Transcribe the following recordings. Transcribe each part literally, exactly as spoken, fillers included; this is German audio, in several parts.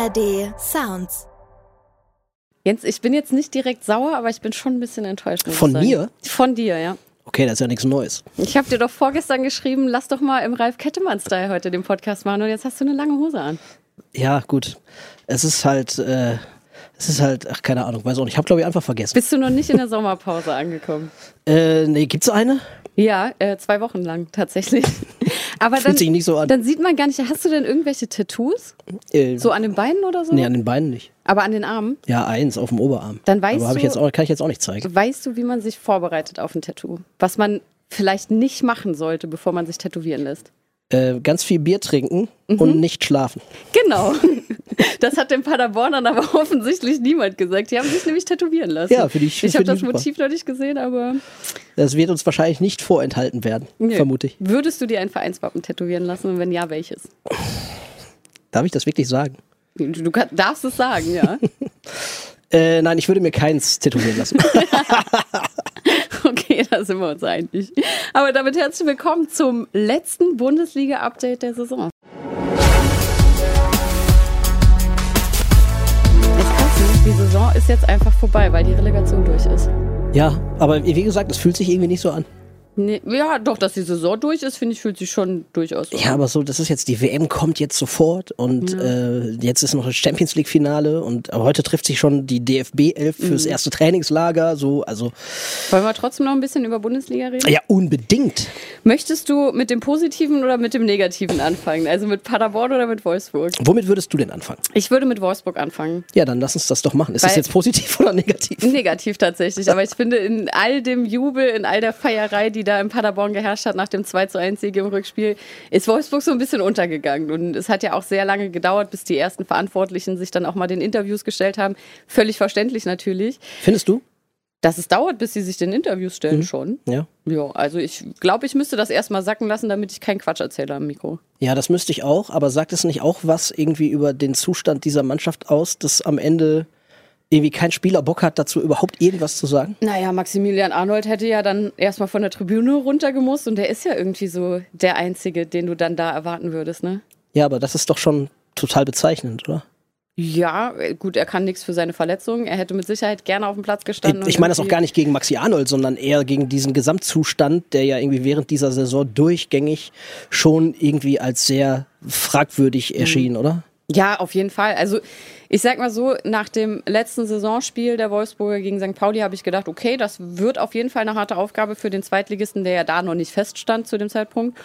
R D Sounds. Jens, ich bin jetzt nicht direkt sauer, aber ich bin schon ein bisschen enttäuscht. Von mir? Von dir, ja. Okay, das ist ja nichts Neues. Ich habe dir doch vorgestern geschrieben, lass doch mal im Ralf Kettemann-Style heute den Podcast machen und jetzt hast du eine lange Hose an. Ja, gut. Es ist halt, äh, es ist halt, ach, keine Ahnung, weiß auch nicht. Ich habe, glaube ich, einfach vergessen. Bist du noch nicht in der Sommerpause angekommen? Äh, nee, gibt's eine? Ja, äh, zwei Wochen lang tatsächlich. Aber Fühlt dann, sich nicht so an. Dann sieht man gar nicht, hast du denn irgendwelche Tattoos? Äh, So an den Beinen oder so? Nee, an den Beinen nicht. Aber an den Armen? Ja, eins auf dem Oberarm. Dann weißt Aber hab du, ich jetzt auch, kann ich jetzt auch nicht zeigen. Weißt du, wie man sich vorbereitet auf ein Tattoo? Was man vielleicht nicht machen sollte, bevor man sich tätowieren lässt? Äh, ganz viel Bier trinken mhm. und nicht schlafen. Genau. Das hat den Paderbornern aber offensichtlich niemand gesagt. Die haben sich nämlich tätowieren lassen. Ja, für die Ich, ich habe das Motiv noch nicht gesehen, aber... Das wird uns wahrscheinlich nicht vorenthalten werden, Nö. vermute ich. Würdest du dir ein Vereinswappen tätowieren lassen und wenn ja, welches? Darf ich das wirklich sagen? Du kann, darfst es sagen, ja. äh, nein, ich würde mir keins tätowieren lassen. Okay, da sind wir uns einig. Aber damit herzlich willkommen zum letzten Bundesliga-Update der Saison. Ist krass, ne? Die Saison ist jetzt einfach vorbei, weil die Relegation durch ist. Ja, aber wie gesagt, es fühlt sich irgendwie nicht so an. Nee, ja, doch, dass die Saison durch ist, finde ich, fühlt sich schon durchaus so Ja, an. aber so, das ist jetzt, die W M kommt jetzt sofort und ja. äh, jetzt ist noch das Champions League Finale und heute trifft sich schon die D F B elf fürs mhm. erste Trainingslager, so, also. Wollen wir trotzdem noch ein bisschen über Bundesliga reden? Ja, unbedingt. Möchtest du mit dem Positiven oder mit dem Negativen anfangen? Also mit Paderborn oder mit Wolfsburg? Womit würdest du denn anfangen? Ich würde mit Wolfsburg anfangen. Ja, dann lass uns das doch machen. Ist Weil das jetzt positiv oder negativ? Negativ tatsächlich, aber ich finde in all dem Jubel, in all der Feierei, die da in Paderborn geherrscht hat nach dem zwei zu eins Sieg im Rückspiel, ist Wolfsburg so ein bisschen untergegangen. Und es hat ja auch sehr lange gedauert, bis die ersten Verantwortlichen sich dann auch mal den Interviews gestellt haben. Völlig verständlich natürlich. Findest du? Dass es dauert, bis sie sich den Interviews stellen, mhm. schon. Ja. Ja, also ich glaube, ich müsste das erstmal sacken lassen, damit ich keinen Quatsch erzähle am Mikro. Ja, das müsste ich auch, aber sagt es nicht auch was irgendwie über den Zustand dieser Mannschaft aus, dass am Ende irgendwie kein Spieler Bock hat, dazu überhaupt irgendwas zu sagen? Naja, Maximilian Arnold hätte ja dann erstmal von der Tribüne runtergemusst und der ist ja irgendwie so der Einzige, den du dann da erwarten würdest, ne? Ja, aber das ist doch schon total bezeichnend, oder? Ja, gut, er kann nichts für seine Verletzungen. Er hätte mit Sicherheit gerne auf dem Platz gestanden. Ich, ich meine das auch gar nicht gegen Maxi Arnold, sondern eher gegen diesen Gesamtzustand, der ja irgendwie während dieser Saison durchgängig schon irgendwie als sehr fragwürdig erschien, mhm. oder? Ja, auf jeden Fall. Also ich sag mal so, nach dem letzten Saisonspiel der Wolfsburger gegen Sankt Pauli habe ich gedacht, okay, das wird auf jeden Fall eine harte Aufgabe für den Zweitligisten, der ja da noch nicht feststand zu dem Zeitpunkt.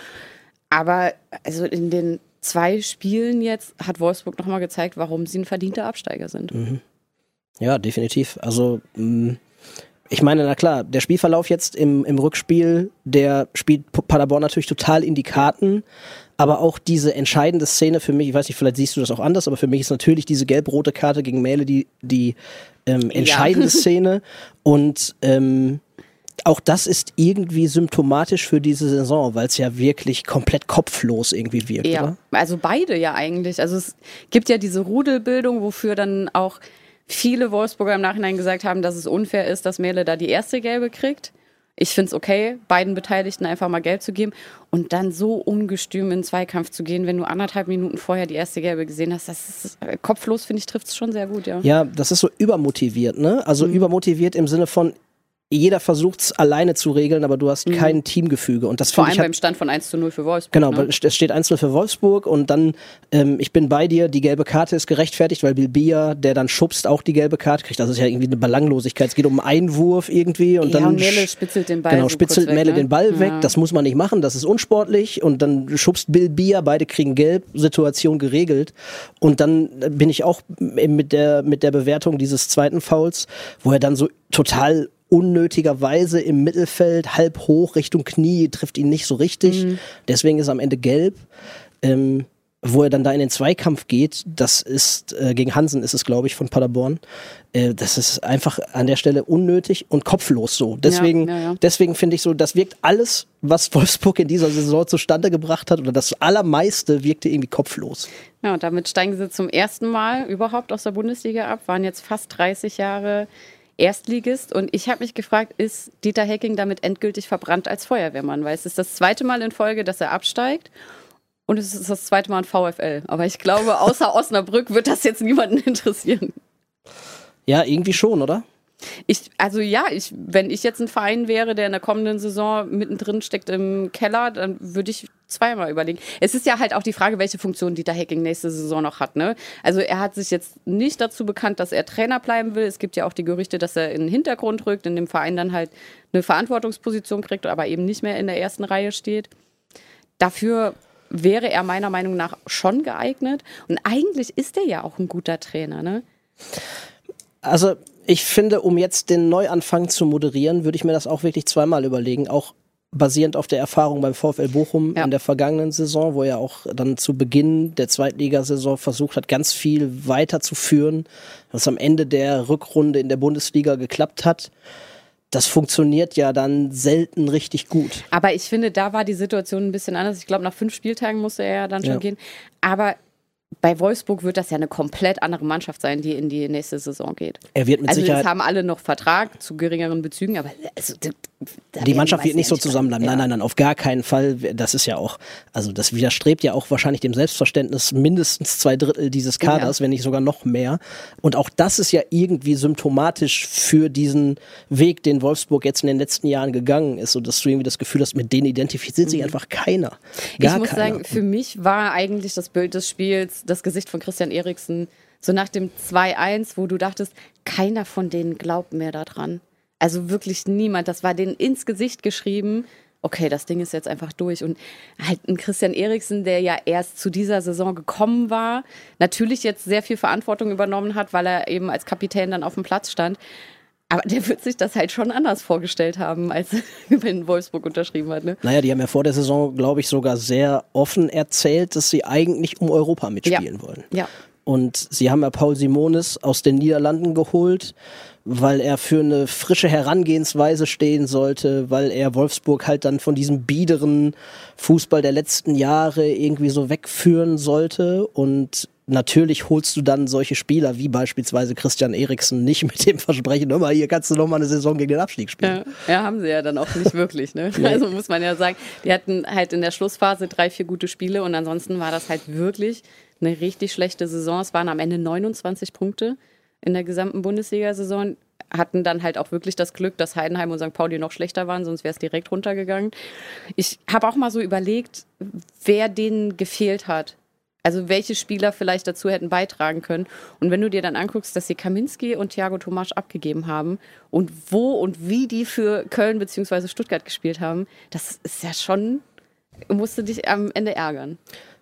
Aber also in den zwei Spielen jetzt hat Wolfsburg nochmal gezeigt, warum sie ein verdienter Absteiger sind. Mhm. Ja, definitiv. Also mh, ich meine, na klar, der Spielverlauf jetzt im, im Rückspiel, der spielt Paderborn natürlich total in die Karten. Aber auch diese entscheidende Szene für mich, ich weiß nicht, vielleicht siehst du das auch anders, aber für mich ist natürlich diese gelb-rote Karte gegen Mähle die, die ähm, entscheidende ja. Szene. Und ähm, auch das ist irgendwie symptomatisch für diese Saison, weil es ja wirklich komplett kopflos irgendwie wirkt, ja. oder? Also beide ja eigentlich. Also es gibt ja diese Rudelbildung, wofür dann auch viele Wolfsburger im Nachhinein gesagt haben, dass es unfair ist, dass Mähle da die erste Gelbe kriegt. Ich finde es okay, beiden Beteiligten einfach mal Gelb zu geben und dann so ungestüm in den Zweikampf zu gehen, wenn du anderthalb Minuten vorher die erste Gelbe gesehen hast. Das ist äh, kopflos, finde ich, trifft es schon sehr gut, ja. Ja, das ist so übermotiviert, ne? Also mhm. übermotiviert im Sinne von, jeder versucht es alleine zu regeln, aber du hast mhm. kein Teamgefüge. Und das Vor allem ich halt, beim Stand von eins zu null für Wolfsburg. Genau, ne? Es steht eins zu null für Wolfsburg und dann, ähm, ich bin bei dir, die gelbe Karte ist gerechtfertigt, weil Bilbia, der dann schubst, auch die gelbe Karte kriegt. Das ist ja irgendwie eine Belanglosigkeit. Es geht um einen Einwurf irgendwie. Und ja, dann und Mähle spitzelt den Ball Genau, so spitzelt kurz weg, Mähle ne? den Ball ja. weg. Das muss man nicht machen, das ist unsportlich. Und dann schubst Bilbia, beide kriegen gelb, Situation geregelt. Und dann bin ich auch mit der, mit der Bewertung dieses zweiten Fouls, wo er dann so total unnötigerweise im Mittelfeld, halb hoch Richtung Knie, trifft ihn nicht so richtig. Mhm. Deswegen ist er am Ende gelb. Ähm, wo er dann da in den Zweikampf geht, das ist, äh, gegen Hansen ist es, glaube ich, von Paderborn. Äh, das ist einfach an der Stelle unnötig und kopflos so. Deswegen, ja, ja, ja. deswegen finde ich so, das wirkt alles, was Wolfsburg in dieser Saison zustande gebracht hat, oder das Allermeiste wirkte irgendwie kopflos. Ja, und damit steigen sie zum ersten Mal überhaupt aus der Bundesliga ab, waren jetzt fast dreißig Jahre Erstligist, und ich habe mich gefragt, ist Dieter Hecking damit endgültig verbrannt als Feuerwehrmann? Weil es ist das zweite Mal in Folge, dass er absteigt. Und es ist das zweite Mal ein VfL. Aber ich glaube, außer Osnabrück wird das jetzt niemanden interessieren. Ja, irgendwie schon, oder? Ich, also ja, ich, wenn ich jetzt ein Verein wäre, der in der kommenden Saison mittendrin steckt im Keller, dann würde ich zweimal überlegen. Es ist ja halt auch die Frage, welche Funktion Dieter Hecking nächste Saison noch hat. Ne? Also er hat sich jetzt nicht dazu bekannt, dass er Trainer bleiben will. Es gibt ja auch die Gerüchte, dass er in den Hintergrund rückt, in dem Verein dann halt eine Verantwortungsposition kriegt, aber eben nicht mehr in der ersten Reihe steht. Dafür wäre er meiner Meinung nach schon geeignet. Und eigentlich ist er ja auch ein guter Trainer, ne? Also ich finde, um jetzt den Neuanfang zu moderieren, würde ich mir das auch wirklich zweimal überlegen, auch basierend auf der Erfahrung beim VfL Bochum ja. in der vergangenen Saison, wo er auch dann zu Beginn der Zweitligasaison versucht hat, ganz viel weiterzuführen, was am Ende der Rückrunde in der Bundesliga geklappt hat. Das funktioniert ja dann selten richtig gut. Aber ich finde, da war die Situation ein bisschen anders. Ich glaube, nach fünf Spieltagen musste er ja dann schon ja. gehen. Aber bei Wolfsburg wird das ja eine komplett andere Mannschaft sein, die in die nächste Saison geht. Er wird mit also Sicherheit. Also, es haben alle noch Vertrag zu geringeren Bezügen, aber also, da, da die Mannschaft wird nicht so nicht zusammenbleiben. Ja. Nein, nein, nein, auf gar keinen Fall. Das ist ja auch, also das widerstrebt ja auch wahrscheinlich dem Selbstverständnis mindestens zwei Drittel dieses Kaders, ja. wenn nicht sogar noch mehr. Und auch das ist ja irgendwie symptomatisch für diesen Weg, den Wolfsburg jetzt in den letzten Jahren gegangen ist. Und dass du irgendwie das Gefühl hast, mit denen identifiziert sich mhm. einfach keiner. Gar ich muss keiner. sagen, für mich war eigentlich das Bild des Spiels das Gesicht von Christian Eriksen, so nach dem zwei eins, wo du dachtest, keiner von denen glaubt mehr daran. Also wirklich niemand. Das war denen ins Gesicht geschrieben, okay, das Ding ist jetzt einfach durch. Und halt ein Christian Eriksen, der ja erst zu dieser Saison gekommen war, natürlich jetzt sehr viel Verantwortung übernommen hat, weil er eben als Kapitän dann auf dem Platz stand. Aber der wird sich das halt schon anders vorgestellt haben, als wenn Wolfsburg unterschrieben hat. Ne? Naja, die haben ja vor der Saison, glaube ich, sogar sehr offen erzählt, dass sie eigentlich um Europa mitspielen ja. wollen. Ja. Und sie haben ja Paul Simonis aus den Niederlanden geholt, weil er für eine frische Herangehensweise stehen sollte, weil er Wolfsburg halt dann von diesem biederen Fußball der letzten Jahre irgendwie so wegführen sollte. Und natürlich holst du dann solche Spieler wie beispielsweise Christian Eriksen nicht mit dem Versprechen, hör mal, hier kannst du noch mal eine Saison gegen den Abstieg spielen. Ja, ja haben sie ja dann auch nicht wirklich. Ne? Nee. Also muss man ja sagen, die hatten halt in der Schlussphase drei, vier gute Spiele und ansonsten war das halt wirklich eine richtig schlechte Saison. Es waren am Ende neunundzwanzig Punkte in der gesamten Bundesliga-Saison. Hatten dann halt auch wirklich das Glück, dass Heidenheim und Sankt Pauli noch schlechter waren, sonst wäre es direkt runtergegangen. Ich habe auch mal so überlegt, wer denen gefehlt hat. Also welche Spieler vielleicht dazu hätten beitragen können. Und wenn du dir dann anguckst, dass sie Kaminski und Thiago Tomasch abgegeben haben und wo und wie die für Köln bzw. Stuttgart gespielt haben, das ist ja schon, musst du dich am Ende ärgern.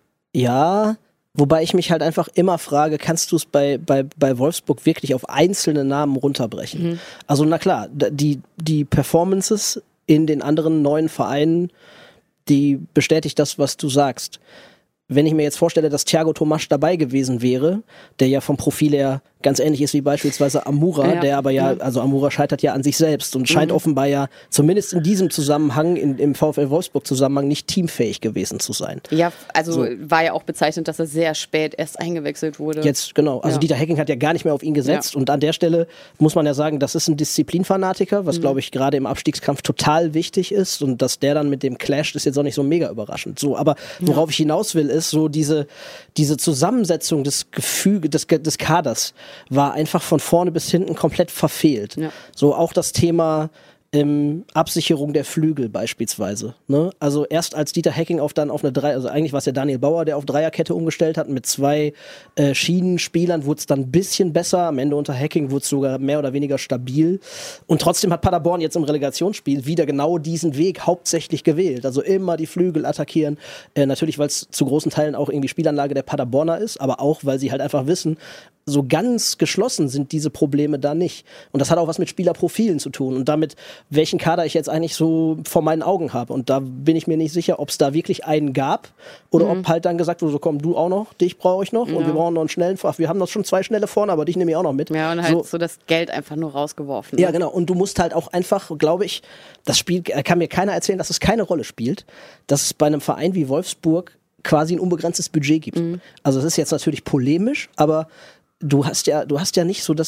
Ja, wobei ich mich halt einfach immer frage, kannst du es bei, bei, bei Wolfsburg wirklich auf einzelne Namen runterbrechen? Mhm. Also na klar, die, die Performances in den anderen neuen Vereinen, die bestätigt das, was du sagst. Wenn ich mir jetzt vorstelle, dass Thiago Tomasch dabei gewesen wäre, der ja vom Profil her ganz ähnlich ist wie beispielsweise Amura, ja, der aber ja, ja, also Amura scheitert ja an sich selbst und scheint mhm. offenbar ja zumindest in diesem Zusammenhang, in, im VfL Wolfsburg-Zusammenhang nicht teamfähig gewesen zu sein. Ja, also so. War ja auch bezeichnend, dass er sehr spät erst eingewechselt wurde. Jetzt, genau. Also ja. Dieter Hecking hat ja gar nicht mehr auf ihn gesetzt ja. und an der Stelle muss man ja sagen, das ist ein Disziplinfanatiker, was mhm. glaube ich gerade im Abstiegskampf total wichtig ist und dass der dann mit dem clasht, ist jetzt auch nicht so mega überraschend. So, aber worauf ja. ich hinaus will, ist so diese, diese Zusammensetzung des Gefüge, des, des Kaders war einfach von vorne bis hinten komplett verfehlt. Ja. So auch das Thema ähm, Absicherung der Flügel beispielsweise. Ne? Also erst als Dieter Hecking auf dann auf eine drei, also eigentlich war es ja Daniel Bauer, der auf Dreierkette umgestellt hat mit zwei äh, Schienenspielern, wurde es dann ein bisschen besser. Am Ende unter Hecking wurde es sogar mehr oder weniger stabil. Und trotzdem hat Paderborn jetzt im Relegationsspiel wieder genau diesen Weg hauptsächlich gewählt. Also immer die Flügel attackieren. Äh, natürlich, weil es zu großen Teilen auch irgendwie Spielanlage der Paderborner ist, aber auch, weil sie halt einfach wissen, so ganz geschlossen sind diese Probleme da nicht. Und das hat auch was mit Spielerprofilen zu tun und damit, welchen Kader ich jetzt eigentlich so vor meinen Augen habe. Und da bin ich mir nicht sicher, ob es da wirklich einen gab oder mhm. ob halt dann gesagt wurde, so komm, du auch noch, dich brauche ich noch ja. und wir brauchen noch einen schnellen, ach, wir haben noch schon zwei schnelle vorne, aber dich nehme ich auch noch mit. Ja, und halt so, so das Geld einfach nur rausgeworfen. Ne? Ja, genau. Und du musst halt auch einfach, glaube ich, das Spiel, kann mir keiner erzählen, dass es keine Rolle spielt, dass es bei einem Verein wie Wolfsburg quasi ein unbegrenztes Budget gibt. Mhm. Also es ist jetzt natürlich polemisch, aber du hast ja, du hast ja nicht so das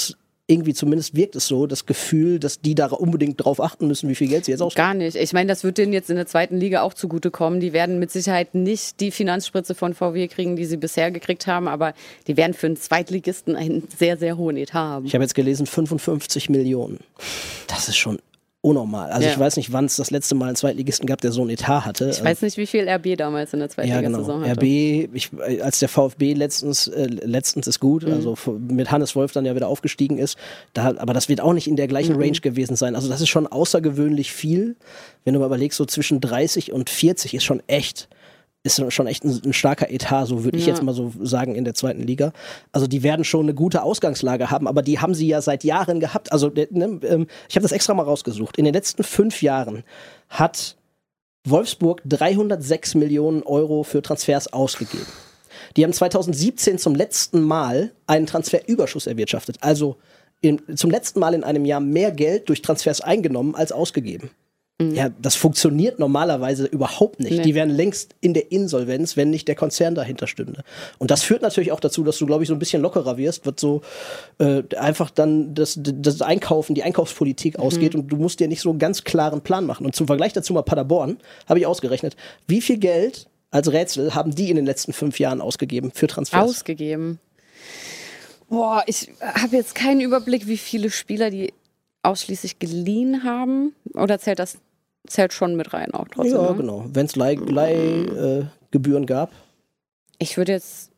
irgendwie zumindest wirkt es so, das Gefühl, dass die da unbedingt drauf achten müssen, wie viel Geld sie jetzt ausgeben. Gar nicht. Ich meine, das wird denen jetzt in der zweiten Liga auch zugutekommen. Die werden mit Sicherheit nicht die Finanzspritze von V W kriegen, die sie bisher gekriegt haben, aber die werden für einen Zweitligisten einen sehr, sehr hohen Etat haben. Ich habe jetzt gelesen, fünfundfünfzig Millionen. Das ist schon unnormal. Also ja. ich weiß nicht, wann es das letzte Mal einen Zweitligisten gab, der so einen Etat hatte. Ich weiß nicht, wie viel R B damals in der zweiten ja, genau. Saison hatte. R B, ich, als der VfB letztens, äh, letztens ist gut, mhm. also mit Hannes Wolf dann ja wieder aufgestiegen ist, da, aber das wird auch nicht in der gleichen mhm. Range gewesen sein. Also das ist schon außergewöhnlich viel. Wenn du mal überlegst, so zwischen dreißig und vierzig ist schon echt ist schon echt ein, ein starker Etat, so würde ich ja. jetzt mal so sagen, in der zweiten Liga. Also die werden schon eine gute Ausgangslage haben, aber die haben sie ja seit Jahren gehabt. Also ne, ich habe das extra mal rausgesucht. In den letzten fünf Jahren hat Wolfsburg dreihundertsechs Millionen Euro für Transfers ausgegeben. Die haben zweitausendsiebzehn zum letzten Mal einen Transferüberschuss erwirtschaftet. Also in, zum letzten Mal in einem Jahr mehr Geld durch Transfers eingenommen als ausgegeben. Ja, das funktioniert normalerweise überhaupt nicht. Nee. Die wären längst in der Insolvenz, wenn nicht der Konzern dahinter stünde. Und das führt natürlich auch dazu, dass du, glaube ich, so ein bisschen lockerer wirst, wird so äh, einfach dann das, das Einkaufen, die Einkaufspolitik mhm. ausgeht und du musst dir nicht so einen ganz klaren Plan machen. Und zum Vergleich dazu mal Paderborn, habe ich ausgerechnet, wie viel Geld als Rätsel haben die in den letzten fünf Jahren ausgegeben für Transfers? Ausgegeben? Boah, ich habe jetzt keinen Überblick, wie viele Spieler die ausschließlich geliehen haben. Oder zählt das zählt schon mit rein auch trotzdem? Ja, ne? genau. Wenn es Leihgebühren äh, gab. Ich würde jetzt,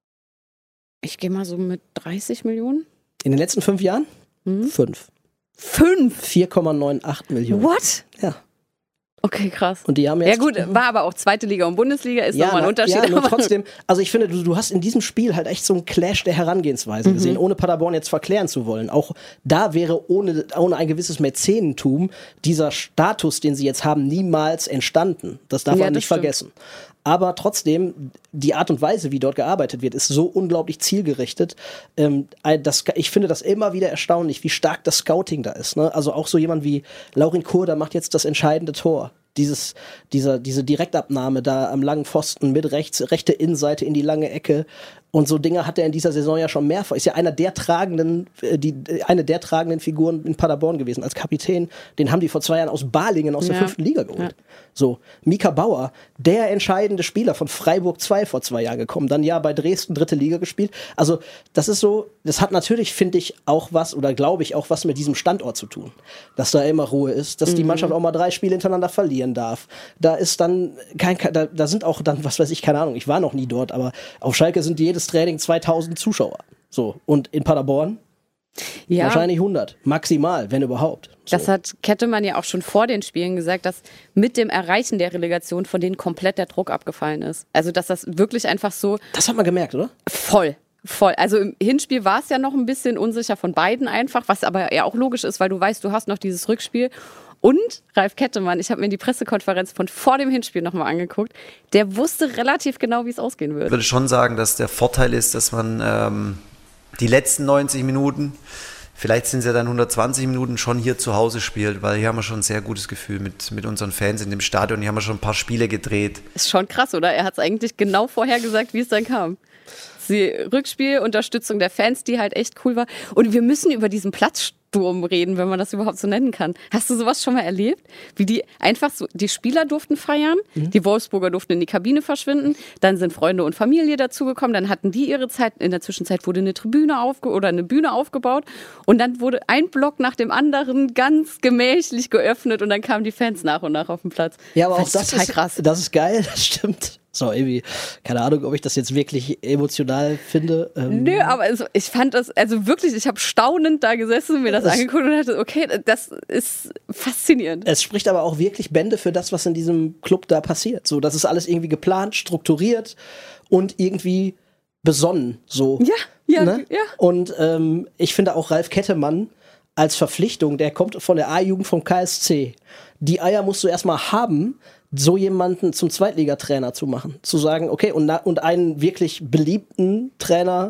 ich gehe mal so mit dreißig Millionen. In den letzten fünf Jahren? Mhm. Fünf. Fünf? vier Komma achtundneunzig Millionen. What? Ja. Okay, krass. Und die haben jetzt, ja gut, war aber auch zweite Liga und Bundesliga, ist ja, nochmal ein Unterschied. Ja, nur trotzdem, also ich finde, du, du hast in diesem Spiel halt echt so einen Clash der Herangehensweise mhm. gesehen, ohne Paderborn jetzt verklären zu wollen. Auch da wäre ohne, ohne ein gewisses Mäzenentum dieser Status, den sie jetzt haben, niemals entstanden. Das darf ja, man nicht vergessen. Aber trotzdem, die Art und Weise, wie dort gearbeitet wird, ist so unglaublich zielgerichtet. Ähm, das, ich finde das immer wieder erstaunlich, wie stark das Scouting da ist. Ne? Also auch so jemand wie Laurin Kurda macht jetzt das entscheidende Tor. Dieses, dieser, diese Direktabnahme da am langen Pfosten mit rechts, rechte Innenseite in die lange Ecke. Und so Dinge hat er in dieser Saison ja schon mehrfach. Ist ja einer der tragenden, die, eine der tragenden Figuren in Paderborn gewesen als Kapitän. Den haben die vor zwei Jahren aus Balingen aus der ja. fünften Liga geholt. Ja. So, Mika Bauer, der entscheidende Spieler von Freiburg zwei vor zwei Jahren gekommen. Dann ja bei Dresden dritte Liga gespielt. Also das ist so, das hat natürlich, finde ich, auch was, oder glaube ich, auch was mit diesem Standort zu tun. Dass da immer Ruhe ist, dass mhm. die Mannschaft auch mal drei Spiele hintereinander verlieren darf. Da ist dann kein, da, da sind auch dann, was weiß ich, keine Ahnung, ich war noch nie dort, aber auf Schalke sind jedes Training zweitausend Zuschauer. So. Und in Paderborn ja. wahrscheinlich hundert. Maximal, wenn überhaupt. So. Das hat Kettemann ja auch schon vor den Spielen gesagt, dass mit dem Erreichen der Relegation von denen komplett der Druck abgefallen ist. Also, dass das wirklich einfach so... Das hat man gemerkt, oder? Voll. Voll. Also im Hinspiel war es ja noch ein bisschen unsicher von beiden einfach, was aber ja auch logisch ist, weil du weißt, du hast noch dieses Rückspiel. Und Ralf Kettemann, ich habe mir die Pressekonferenz von vor dem Hinspiel nochmal angeguckt, der wusste relativ genau, wie es ausgehen würde. Ich würde schon sagen, dass der Vorteil ist, dass man ähm, die letzten neunzig Minuten, vielleicht sind es ja dann hundertzwanzig Minuten, schon hier zu Hause spielt, weil hier haben wir schon ein sehr gutes Gefühl mit, mit unseren Fans in dem Stadion. Hier haben wir schon ein paar Spiele gedreht. Ist schon krass, oder? Er hat es eigentlich genau vorher gesagt, wie es dann kam. Die Rückspiel, Unterstützung der Fans, die halt echt cool war. Und wir müssen über diesen Platzsturm reden, wenn man das überhaupt so nennen kann. Hast du sowas schon mal erlebt? Wie die einfach so, die Spieler durften feiern, mhm. die Wolfsburger durften in die Kabine verschwinden, dann sind Freunde und Familie dazugekommen, dann hatten die ihre Zeit, in der Zwischenzeit wurde eine Tribüne aufge- oder eine Bühne aufgebaut und dann wurde ein Block nach dem anderen ganz gemächlich geöffnet und dann kamen die Fans nach und nach auf den Platz. Ja, aber auch das total ist, krass. Das ist geil, das stimmt. So, irgendwie, keine Ahnung, ob ich das jetzt wirklich emotional finde. Ähm Nö, aber also, ich fand das, also wirklich, ich habe staunend da gesessen, mir das, das angeguckt und dachte, okay, das ist faszinierend. Es spricht aber auch wirklich Bände für das, was in diesem Club da passiert. So, das ist alles irgendwie geplant, strukturiert und irgendwie besonnen. So, ja, ja, ne? ja. Und ähm, ich finde auch Ralf Kettemann als Verpflichtung, der kommt von der A-Jugend vom K S C. Die Eier musst du erstmal haben, so jemanden zum Zweitligatrainer zu machen. Zu sagen, okay, und, na, und einen wirklich beliebten Trainer,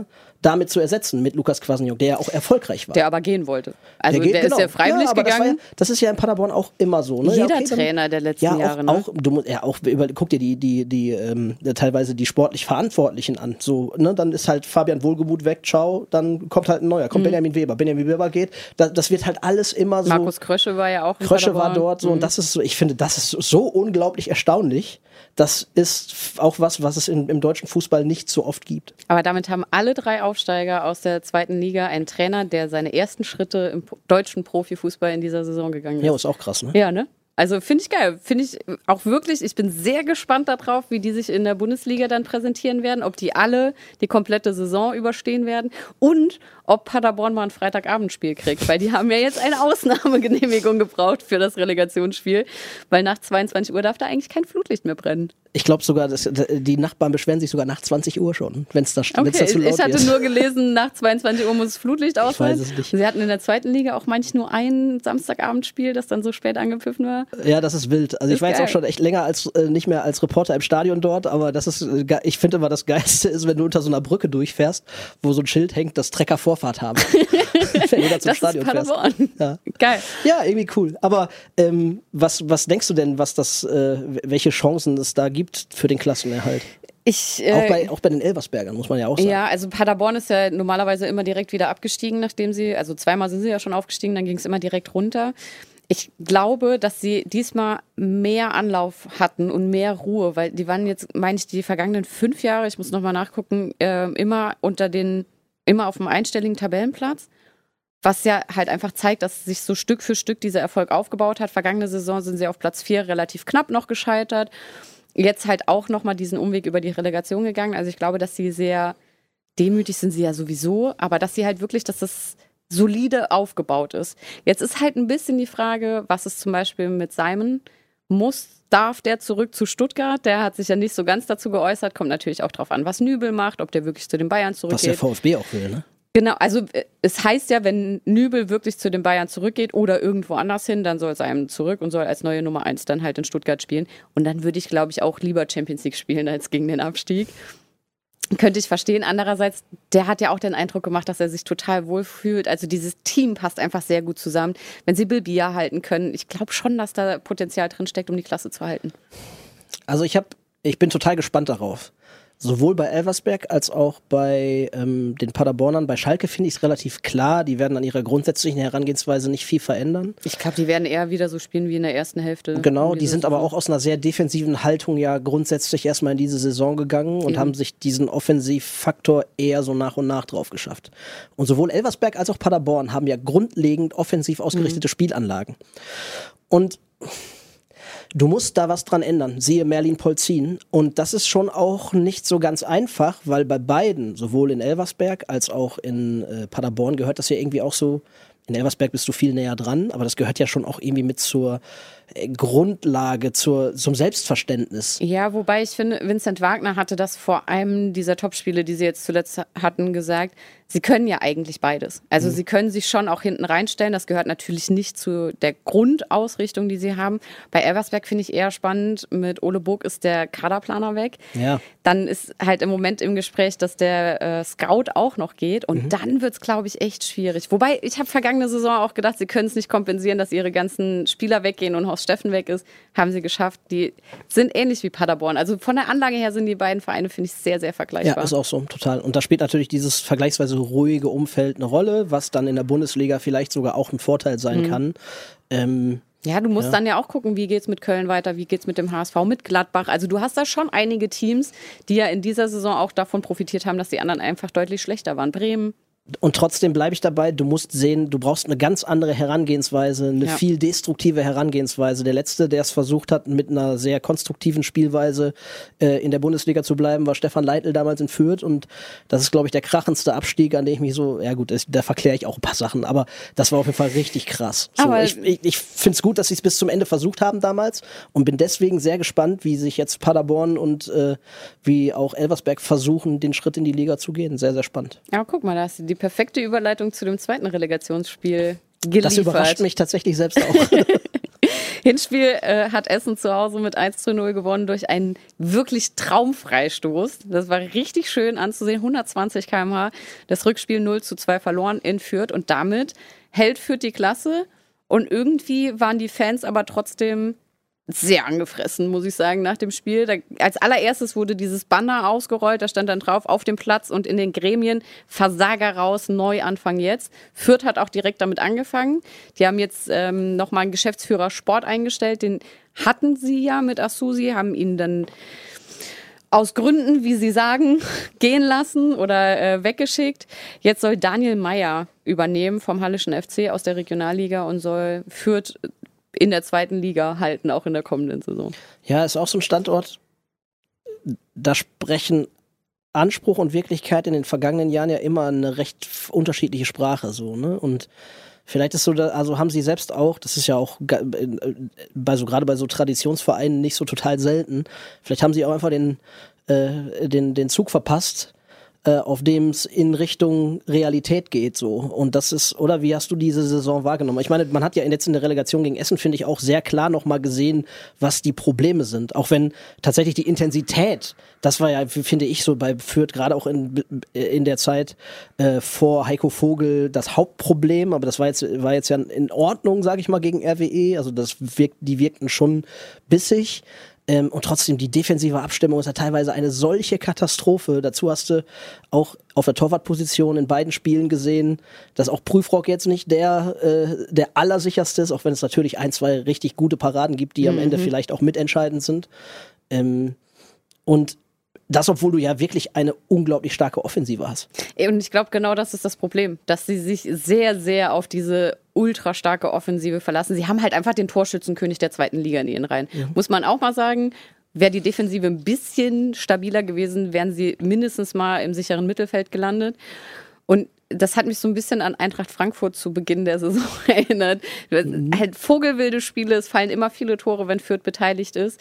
damit zu ersetzen mit Lukas Kwasniok, der ja auch erfolgreich war. Der aber gehen wollte. Also der, geht, der genau. ist ja freiwillig ja, aber gegangen. Das, war ja, das ist ja in Paderborn auch immer so. Ne? Jeder ja, okay, Trainer dann, der letzten ja, auch, Jahre. Ne? Auch, du musst, ja, auch über, guck dir die, die, die ähm, teilweise die sportlich Verantwortlichen an. So, ne? Dann ist halt Fabian Wohlgemuth weg, ciao, dann kommt halt ein neuer, kommt mhm. Benjamin Weber. Benjamin Weber geht, das, das wird halt alles immer so. Markus Krösche war ja auch in Krösche Paderborn. war dort so mhm. und das ist so, ich finde, das ist so unglaublich erstaunlich. Das ist auch was, was es in, im deutschen Fußball nicht so oft gibt. Aber damit haben alle drei Aufsteiger aus der zweiten Liga einen Trainer, der seine ersten Schritte im deutschen Profifußball in dieser Saison gegangen ist. Ja, ist auch krass, ne? Ja, ne? Also finde ich geil. Finde ich auch wirklich, ich bin sehr gespannt darauf, wie die sich in der Bundesliga dann präsentieren werden, ob die alle die komplette Saison überstehen werden und ob Paderborn mal ein Freitagabendspiel kriegt, weil die haben ja jetzt eine Ausnahmegenehmigung gebraucht für das Relegationsspiel, weil nach zweiundzwanzig Uhr darf da eigentlich kein Flutlicht mehr brennen. Ich glaube sogar, dass die Nachbarn beschweren sich sogar nach zwanzig Uhr schon, wenn es da, okay, da zu laut ich hatte wird. nur gelesen, nach zweiundzwanzig Uhr muss das Flutlicht ausfallen. Ich weiß es nicht. Sie hatten in der zweiten Liga auch manchmal nur ein Samstagabendspiel, das dann so spät angepfiffen war. Ja, das ist wild. Also ist ich war geil. jetzt auch schon echt länger als äh, nicht mehr als Reporter im Stadion dort, aber das ist, äh, ich finde immer das Geilste ist, wenn du unter so einer Brücke durchfährst, wo so ein Schild hängt, dass Trecker Vorfahrt haben. Wenn du da zum das Stadion ist Paderborn. fährst. Ja. Geil. Ja, irgendwie cool. Aber ähm, was, was denkst du denn, was das, äh, welche Chancen es da gibt für den Klassenerhalt? Ich, äh, auch, bei, auch bei den Elversbergern, muss man ja auch sagen. Ja, also Paderborn ist ja normalerweise immer direkt wieder abgestiegen, nachdem sie, also zweimal sind sie ja schon aufgestiegen, dann ging es immer direkt runter. Ich glaube, dass sie diesmal mehr Anlauf hatten und mehr Ruhe, weil die waren jetzt, meine ich, die vergangenen fünf Jahre, ich muss nochmal nachgucken, äh, immer unter den, immer auf dem einstelligen Tabellenplatz. Was ja halt einfach zeigt, dass sich so Stück für Stück dieser Erfolg aufgebaut hat. Vergangene Saison sind sie auf Platz vier relativ knapp noch gescheitert. Jetzt halt auch nochmal diesen Umweg über die Relegation gegangen. Also ich glaube, dass sie sehr demütig sind sie ja sowieso, aber dass sie halt wirklich, dass das solide aufgebaut ist. Jetzt ist halt ein bisschen die Frage, was ist zum Beispiel mit Simon? Muss, darf der zurück zu Stuttgart? Der hat sich ja nicht so ganz dazu geäußert. Kommt natürlich auch drauf an, was Nübel macht, ob der wirklich zu den Bayern zurückgeht. Was der VfB auch will, ne? Genau, also es heißt ja, wenn Nübel wirklich zu den Bayern zurückgeht oder irgendwo anders hin, dann soll Simon zurück und soll als neue Nummer eins dann halt in Stuttgart spielen. Und dann würde ich, glaube ich, auch lieber Champions League spielen als gegen den Abstieg. Könnte ich verstehen. Andererseits, der hat ja auch den Eindruck gemacht, dass er sich total wohlfühlt. Also dieses Team passt einfach sehr gut zusammen. Wenn sie Bilbia halten können, ich glaube schon, dass da Potenzial drin steckt, um die Klasse zu halten. Also ich, hab, ich bin total gespannt darauf. Sowohl bei Elversberg als auch bei ähm, den Paderbornern. Bei Schalke finde ich es relativ klar, die werden an ihrer grundsätzlichen Herangehensweise nicht viel verändern. Ich glaube, die werden eher wieder so spielen wie in der ersten Hälfte. Genau, die sind aber auch aus einer sehr defensiven Haltung ja grundsätzlich erstmal in diese Saison gegangen und mhm. haben sich diesen Offensivfaktor eher so nach und nach drauf geschafft. Und sowohl Elversberg als auch Paderborn haben ja grundlegend offensiv ausgerichtete mhm. Spielanlagen. Und du musst da was dran ändern, siehe Merlin-Polzin. Und das ist schon auch nicht so ganz einfach, weil bei beiden, sowohl in Elversberg als auch in äh, Paderborn, gehört das ja irgendwie auch so, in Elversberg bist du viel näher dran, aber das gehört ja schon auch irgendwie mit zur äh, Grundlage, zur, zum Selbstverständnis. Ja, wobei ich finde, Vincent Wagner hatte das vor einem dieser Topspiele, die sie jetzt zuletzt hatten, gesagt, sie können ja eigentlich beides. Also mhm. sie können sich schon auch hinten reinstellen. Das gehört natürlich nicht zu der Grundausrichtung, die sie haben. Bei Elversberg finde ich eher spannend. Mit Ole Burg ist der Kaderplaner weg. Ja. Dann ist halt im Moment im Gespräch, dass der äh, Scout auch noch geht. Und mhm. dann wird es, glaube ich, echt schwierig. Wobei, ich habe vergangene Saison auch gedacht, sie können es nicht kompensieren, dass ihre ganzen Spieler weggehen und Horst Steffen weg ist. Haben sie geschafft. Die sind ähnlich wie Paderborn. Also von der Anlage her sind die beiden Vereine, finde ich, sehr, sehr vergleichbar. Ja, ist auch so, total. Und da spielt natürlich dieses vergleichsweise ruhige Umfeld eine Rolle, was dann in der Bundesliga vielleicht sogar auch ein Vorteil sein mhm. kann. Ähm, ja, du musst ja. dann ja auch gucken, wie geht's mit Köln weiter, wie geht's mit dem H S V, mit Gladbach. Also du hast da schon einige Teams, die ja in dieser Saison auch davon profitiert haben, dass die anderen einfach deutlich schlechter waren. Bremen. Und trotzdem bleibe ich dabei, du musst sehen, du brauchst eine ganz andere Herangehensweise, eine ja. viel destruktive Herangehensweise. Der Letzte, der es versucht hat, mit einer sehr konstruktiven Spielweise äh, in der Bundesliga zu bleiben, war Stefan Leitl damals in Fürth und das ist, glaube ich, der krachendste Abstieg, an dem ich mich so, ja gut, da verkläre ich auch ein paar Sachen, aber das war auf jeden Fall richtig krass. So, aber ich ich, ich finde es gut, dass sie es bis zum Ende versucht haben damals und bin deswegen sehr gespannt, wie sich jetzt Paderborn und äh, wie auch Elversberg versuchen, den Schritt in die Liga zu gehen. Sehr, sehr spannend. Ja, guck mal, da hast du die perfekte Überleitung zu dem zweiten Relegationsspiel geliefert. Das überrascht mich tatsächlich selbst auch. Hinspiel äh, hat Essen zu Hause mit eins zu null gewonnen durch einen wirklich Traumfreistoß. Das war richtig schön anzusehen, hundertzwanzig Kilometer pro Stunde. Das Rückspiel null zu zwei verloren in Fürth und damit hält Fürth die Klasse. Und irgendwie waren die Fans aber trotzdem sehr angefressen, muss ich sagen, nach dem Spiel. Da, als allererstes wurde dieses Banner ausgerollt, da stand dann drauf, auf dem Platz und in den Gremien, Versager raus, Neuanfang jetzt. Fürth hat auch direkt damit angefangen. Die haben jetzt ähm, nochmal einen Geschäftsführer Sport eingestellt, den hatten sie ja mit Asusi, haben ihn dann aus Gründen, wie sie sagen, gehen lassen oder äh, weggeschickt. Jetzt soll Daniel Meyer übernehmen vom Hallischen F C aus der Regionalliga und soll Fürth in der zweiten Liga halten, auch in der kommenden Saison. Ja, ist auch so ein Standort, da sprechen Anspruch und Wirklichkeit in den vergangenen Jahren ja immer eine recht unterschiedliche Sprache, so, ne? Und vielleicht ist so, da, also haben sie selbst auch, das ist ja auch bei so, gerade bei so Traditionsvereinen nicht so total selten, vielleicht haben sie auch einfach den, äh, den, den Zug verpasst, äh, auf dem es in Richtung Realität geht, so. Und das ist, oder wie hast du diese Saison wahrgenommen? Ich meine, man hat ja jetzt in der Relegation gegen Essen, finde ich, auch sehr klar nochmal gesehen, was die Probleme sind. Auch wenn tatsächlich die Intensität, das war ja, finde ich, so bei Fürth, gerade auch in, in der Zeit äh, vor Heiko Vogel das Hauptproblem, aber das war jetzt, war jetzt ja in Ordnung, sage ich mal, gegen R W E. Also das wirkt, die wirkten schon bissig. Ähm, und trotzdem, die defensive Abstimmung ist ja teilweise eine solche Katastrophe. Dazu hast du auch auf der Torwartposition in beiden Spielen gesehen, dass auch Prüfrock jetzt nicht der, äh, der allersicherste ist, auch wenn es natürlich ein, zwei richtig gute Paraden gibt, die mhm. am Ende vielleicht auch mitentscheidend sind. Ähm, und das, obwohl du ja wirklich eine unglaublich starke Offensive hast. Und ich glaube, genau das ist das Problem, dass sie sich sehr, sehr auf diese ultra starke Offensive verlassen. Sie haben halt einfach den Torschützenkönig der zweiten Liga in ihren Reihen. Ja. Muss man auch mal sagen, wäre die Defensive ein bisschen stabiler gewesen, wären sie mindestens mal im sicheren Mittelfeld gelandet. Und das hat mich so ein bisschen an Eintracht Frankfurt zu Beginn der Saison erinnert. Mhm. Halt vogelwilde Spiele, es fallen immer viele Tore, wenn Fürth beteiligt ist.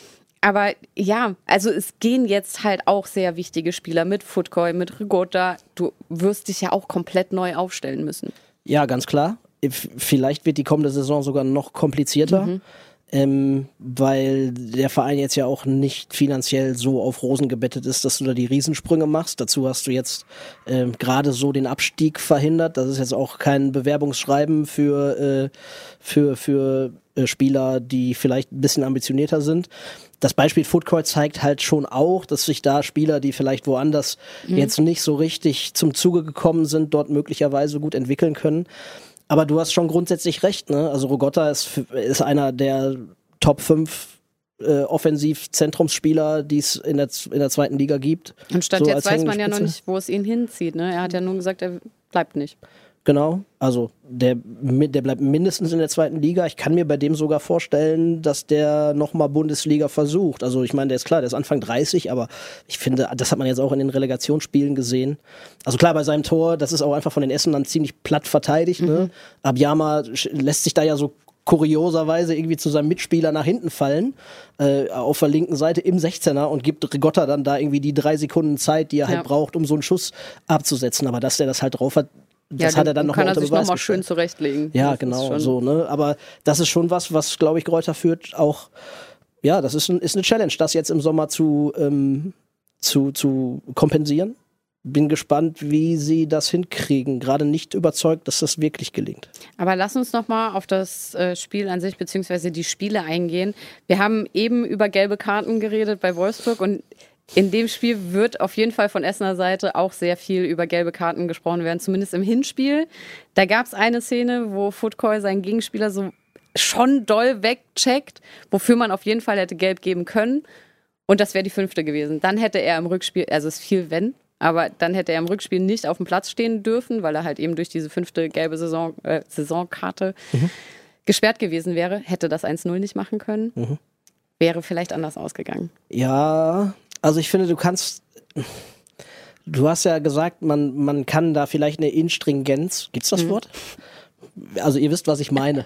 Aber ja, also es gehen jetzt halt auch sehr wichtige Spieler mit Footkoy, mit Rigotta. Du wirst dich ja auch komplett neu aufstellen müssen. Ja, ganz klar. Vielleicht wird die kommende Saison sogar noch komplizierter, mhm. ähm, weil der Verein jetzt ja auch nicht finanziell so auf Rosen gebettet ist, dass du da die Riesensprünge machst. Dazu hast du jetzt ähm, gerade so den Abstieg verhindert. Das ist jetzt auch kein Bewerbungsschreiben für, äh, für, für äh, Spieler, die vielleicht ein bisschen ambitionierter sind. Das Beispiel Footcourt zeigt halt schon auch, dass sich da Spieler, die vielleicht woanders mhm. jetzt nicht so richtig zum Zuge gekommen sind, dort möglicherweise gut entwickeln können. Aber du hast schon grundsätzlich recht, ne? Also Rigotta ist, ist einer der Top fünf äh, Offensiv-Zentrumsspieler, die es in der, in der zweiten Liga gibt. Und statt so jetzt weiß man ja noch nicht, wo es ihn hinzieht, ne? Er hat ja nur gesagt, er bleibt nicht. Genau, also der, der bleibt mindestens in der zweiten Liga. Ich kann mir bei dem sogar vorstellen, dass der nochmal Bundesliga versucht. Also ich meine, der ist klar, der ist Anfang dreißig, aber ich finde, das hat man jetzt auch in den Relegationsspielen gesehen. Also klar, bei seinem Tor, das ist auch einfach von den Essenern ziemlich platt verteidigt. Mhm. Ne? Abiyama lässt sich da ja so kurioserweise irgendwie zu seinem Mitspieler nach hinten fallen, äh, auf der linken Seite im sechzehner und gibt Rigotta dann da irgendwie die drei Sekunden Zeit, die er ja. halt braucht, um so einen Schuss abzusetzen. Aber dass der das halt drauf hat, das ja, hat er dann nochmal unter Beweis gestellt. Kann er sich nochmal schön zurechtlegen. Ja, das genau, so, ne? Aber das ist schon was, was, glaube ich, Greuther Fürth auch, ja, das ist, ein, ist eine Challenge, das jetzt im Sommer zu, ähm, zu, zu kompensieren. Bin gespannt, wie sie das hinkriegen. Gerade nicht überzeugt, dass das wirklich gelingt. Aber lass uns nochmal auf das äh, Spiel an sich, beziehungsweise die Spiele eingehen. Wir haben eben über gelbe Karten geredet bei Wolfsburg und in dem Spiel wird auf jeden Fall von Essener Seite auch sehr viel über gelbe Karten gesprochen werden, zumindest im Hinspiel. Da gab es eine Szene, wo Footkoy seinen Gegenspieler so schon doll wegcheckt, wofür man auf jeden Fall hätte gelb geben können. Und das wäre die fünfte gewesen. Dann hätte er im Rückspiel, also es ist viel wenn, aber dann hätte er im Rückspiel nicht auf dem Platz stehen dürfen, weil er halt eben durch diese fünfte gelbe Saison, äh, Saisonkarte mhm. gesperrt gewesen wäre. Hätte das eins null nicht machen können, mhm. wäre vielleicht anders ausgegangen. Ja, also ich finde, du kannst, du hast ja gesagt, man, man kann da vielleicht eine Instringenz, gibt's das mhm. Wort? Also ihr wisst, was ich meine.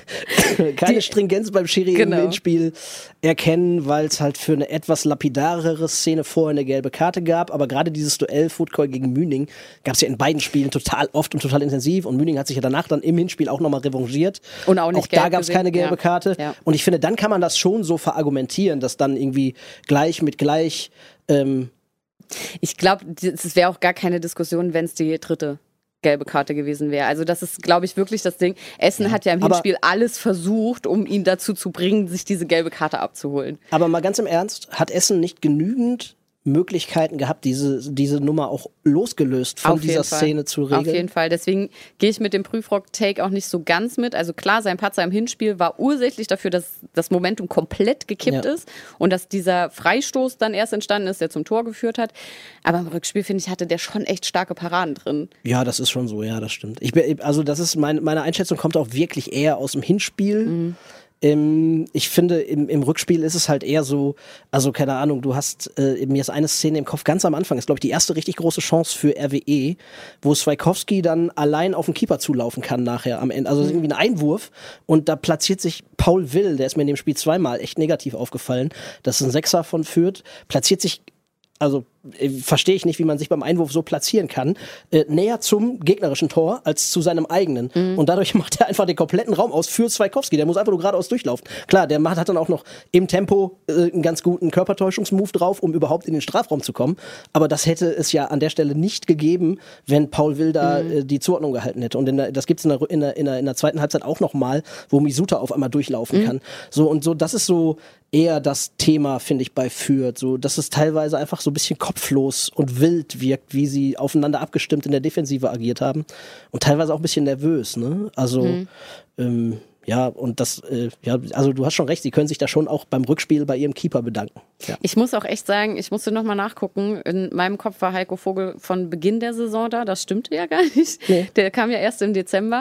Keine Die, Stringenz beim Schiri genau. im Endspiel erkennen, weil es halt für eine etwas lapidarere Szene vorher eine gelbe Karte gab. Aber gerade dieses Duell Footcall gegen Müning gab es ja in beiden Spielen total oft und total intensiv. Und Müning hat sich ja danach dann im Hinspiel auch nochmal revanchiert. Und auch nicht Auch da gelb gab es gesehen. keine gelbe Ja. Karte. Ja. Und ich finde, dann kann man das schon so verargumentieren, dass dann irgendwie gleich mit gleich... Ähm, Ich glaube, es wäre auch gar keine Diskussion, wenn es die dritte gelbe Karte gewesen wäre. Also das ist, glaube ich, wirklich das Ding. Essen Ja, hat ja im aber- Hinspiel alles versucht, um ihn dazu zu bringen, sich diese gelbe Karte abzuholen. aber mal ganz im Ernst, hat Essen nicht genügend Möglichkeiten gehabt, diese, diese Nummer auch losgelöst von Auf jeden dieser Fall. Szene zu regeln? Auf jeden Fall. Deswegen gehe ich mit dem Prüfrock-Take auch nicht so ganz mit. Also klar, sein Patzer im Hinspiel war ursächlich dafür, dass das Momentum komplett gekippt Ja. ist und dass dieser Freistoß dann erst entstanden ist, der zum Tor geführt hat. Aber im Rückspiel, finde ich, hatte der schon echt starke Paraden drin. Ja, das ist schon so, ja, das stimmt. Ich bin, also das ist mein, meine Einschätzung kommt auch wirklich eher aus dem Hinspiel. Mhm. Ähm, ich finde, im, im Rückspiel ist es halt eher so, also keine Ahnung, du hast, äh, mir ist eine Szene im Kopf ganz am Anfang, ist glaube ich die erste richtig große Chance für R W E, wo Swaikowski dann allein auf den Keeper zulaufen kann nachher am Ende. Also mhm. irgendwie ein Einwurf und da platziert sich Paul Will, der ist mir in dem Spiel zweimal echt negativ aufgefallen, das ist ein Sechser von Fürth, platziert sich, also äh, verstehe ich nicht, wie man sich beim Einwurf so platzieren kann, äh, näher zum gegnerischen Tor als zu seinem eigenen. Mhm. Und dadurch macht er einfach den kompletten Raum aus für Swaikowski. Der muss einfach nur geradeaus durchlaufen. Klar, der macht, hat dann auch noch im Tempo äh, einen ganz guten Körpertäuschungsmove drauf, um überhaupt in den Strafraum zu kommen. Aber das hätte es ja an der Stelle nicht gegeben, wenn Paul Will da mhm. äh, die Zuordnung gehalten hätte. Und in der, das gibt es in der, in, der, in, der, in der zweiten Halbzeit auch nochmal, wo Misuta auf einmal durchlaufen mhm. kann. So und so, das ist so eher das Thema, finde ich, bei Fürth. So, dass es teilweise einfach so ein bisschen kopflos und wild wirkt, wie sie aufeinander abgestimmt in der Defensive agiert haben. Und teilweise auch ein bisschen nervös, ne? Also, mhm. ähm, ja, und das, äh, ja, also du hast schon recht, sie können sich da schon auch beim Rückspiel bei ihrem Keeper bedanken. Ja. Ich muss auch echt sagen, ich musste nochmal nachgucken. In meinem Kopf war Heiko Vogel von Beginn der Saison da. Das stimmte ja gar nicht. Nee. Der kam ja erst im Dezember.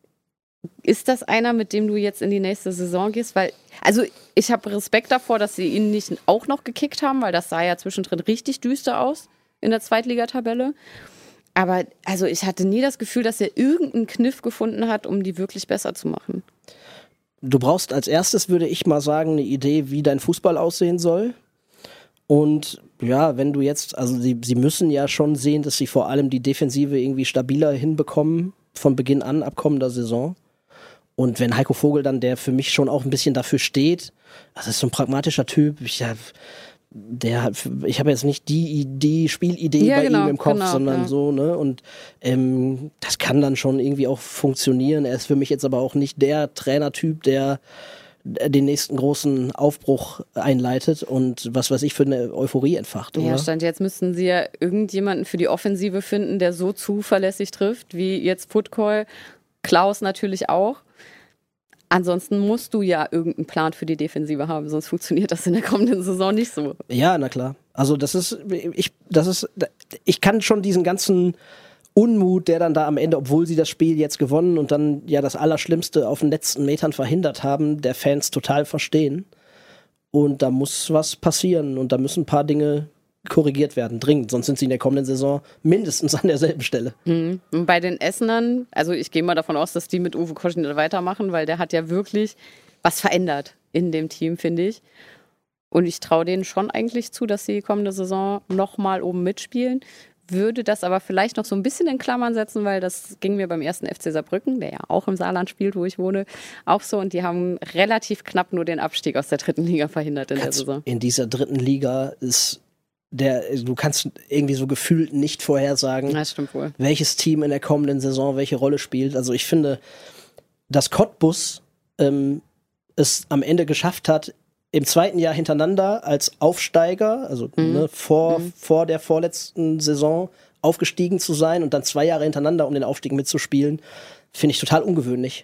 Ist das einer, mit dem du jetzt in die nächste Saison gehst? Weil, also ich habe Respekt davor, dass sie ihn nicht auch noch gekickt haben, weil das sah ja zwischendrin richtig düster aus in der Zweitligatabelle. Aber also ich hatte nie das Gefühl, dass er irgendeinen Kniff gefunden hat, um die wirklich besser zu machen. Du brauchst als erstes, würde ich mal sagen, eine Idee, wie dein Fußball aussehen soll. Und ja, wenn du jetzt, also sie, sie müssen ja schon sehen, dass sie vor allem die Defensive irgendwie stabiler hinbekommen, von Beginn an, ab kommender Saison. Und wenn Heiko Vogel dann, der für mich schon auch ein bisschen dafür steht, das ist so ein pragmatischer Typ, ich, ja, der, ich habe jetzt nicht die, die Spielidee ja, bei genau, ihm im Kopf, genau, sondern ja. so, ne? Und ähm, das kann dann schon irgendwie auch funktionieren. Er ist für mich jetzt aber auch nicht der Trainertyp, der den nächsten großen Aufbruch einleitet und was weiß ich für eine Euphorie entfacht. Ja, oder? Stand jetzt müssten sie ja irgendjemanden für die Offensive finden, der so zuverlässig trifft, wie jetzt Footcall, Klaus natürlich auch. Ansonsten musst du ja irgendeinen Plan für die Defensive haben, sonst funktioniert das in der kommenden Saison nicht so. Ja, na klar. Also das ist, ich, das ist, ich kann schon diesen ganzen Unmut, der dann da am Ende, obwohl sie das Spiel jetzt gewonnen und dann ja das Allerschlimmste auf den letzten Metern verhindert haben, der Fans total verstehen. Und da muss was passieren und da müssen ein paar Dinge korrigiert werden, dringend. Sonst sind sie in der kommenden Saison mindestens an derselben Stelle. Mhm. Und bei den Essenern, also ich gehe mal davon aus, dass die mit Uwe Koschner weitermachen, weil der hat ja wirklich was verändert in dem Team, finde ich. Und ich traue denen schon eigentlich zu, dass sie kommende Saison nochmal oben mitspielen. Würde das aber vielleicht noch so ein bisschen in Klammern setzen, weil das ging mir beim ersten F C Saarbrücken, der ja auch im Saarland spielt, wo ich wohne, auch so. Und die haben relativ knapp nur den Abstieg aus der dritten Liga verhindert in Kannst, der Saison. In dieser dritten Liga ist der, du kannst irgendwie so gefühlt nicht vorhersagen, das stimmt wohl. Welches Team in der kommenden Saison welche Rolle spielt. Also ich finde, dass Cottbus ähm, es am Ende geschafft hat, im zweiten Jahr hintereinander als Aufsteiger, also mhm. ne, vor, mhm. vor der vorletzten Saison aufgestiegen zu sein und dann zwei Jahre hintereinander um den Aufstieg mitzuspielen, finde ich total ungewöhnlich.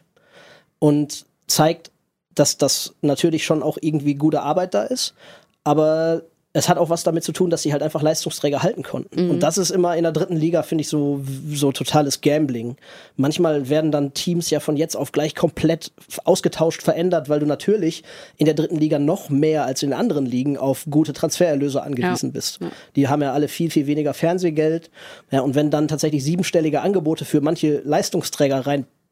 Und zeigt, dass das natürlich schon auch irgendwie gute Arbeit da ist, aber es hat auch was damit zu tun, dass sie halt einfach Leistungsträger halten konnten. Mhm. Und das ist immer in der dritten Liga, finde ich, so, so totales Gambling. Manchmal werden dann Teams ja von jetzt auf gleich komplett ausgetauscht, verändert, weil du natürlich in der dritten Liga noch mehr als in den anderen Ligen auf gute Transfererlöse angewiesen ja. bist. Ja. Die haben ja alle viel, viel weniger Fernsehgeld. Ja, und wenn dann tatsächlich siebenstellige Angebote für manche Leistungsträger rein